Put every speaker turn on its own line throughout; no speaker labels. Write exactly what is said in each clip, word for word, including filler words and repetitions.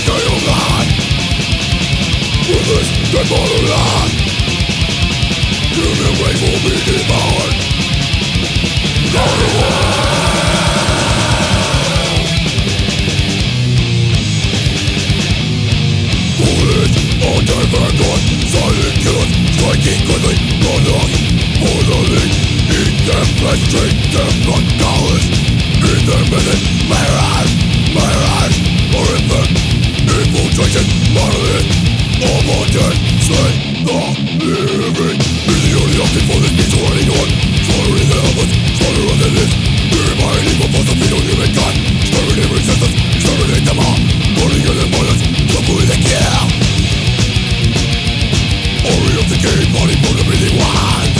Dead borderland, human race will be devoured. Go to hell. Bullets on their vanguard, silent killers striking quickly, bloodlust, brutally. Eat them flesh, drink them blood, callous. In their minute, mirrors, mirrors, horrific infiltration, monolith. All more dead, slay the living. Is the only option for this beast running on. Slaughtering the helpless, slaughter of the list. Purifying evil for the fetal human kind. Exterminating resistance, exterminate them all. Burning in their violence, hopefully they kill. Ori of the game, body for the breathing ones.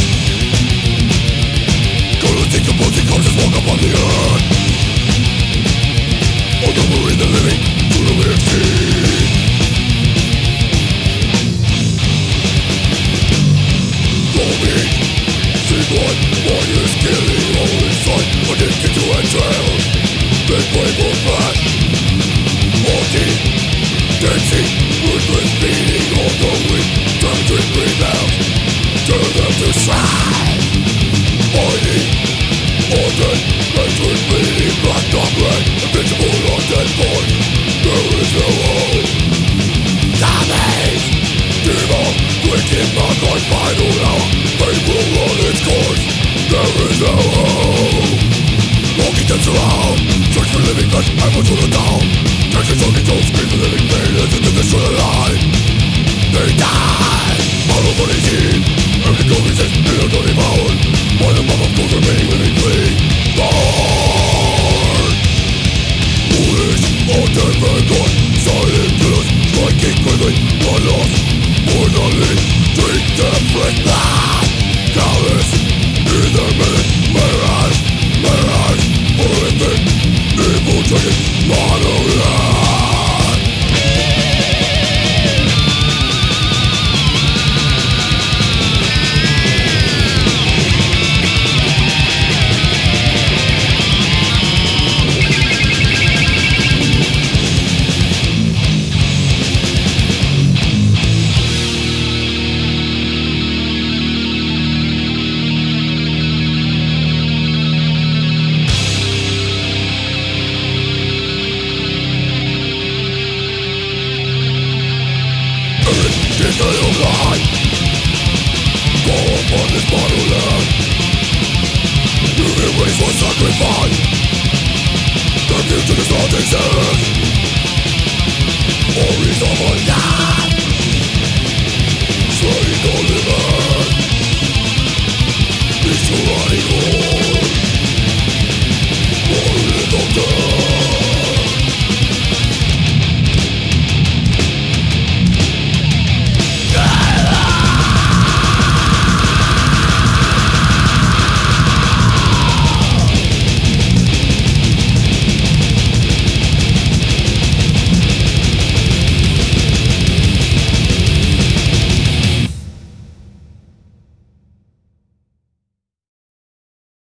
Gonna decomposing corpses walk upon the earth. Uncovering the living, brutally exceed. What? Why is killing all inside? Addicted to entrail. Big flame will flash. Haunting, dancing, ruthless beating on the weak. Damaging rebounds, turn them to strife. Fighting, haunted, hatred bleeding, black dog red, invincible on dead boys. There is no hope. Damage, demon, clicking back on final hour. Fate will run its course. There is no hope. Walking them around, search for living flesh, I'm to the down. Texas on control, scream for living pain, as if this should alive. They die, out of what is in. Every goal resist, they are not devoured. By the mouth of those remaining living fleeing. Burn! Foolish, on their vanguard, silent killers, striking quickly, blood lost. Mortally, drink their fresh blood. Callous, in their minute, mirrors, mirrors, horrific, infiltrating, monolith. Stay alive. Go upon this borderland. Human race was sacrificed. The future does not exist. Or is of a die.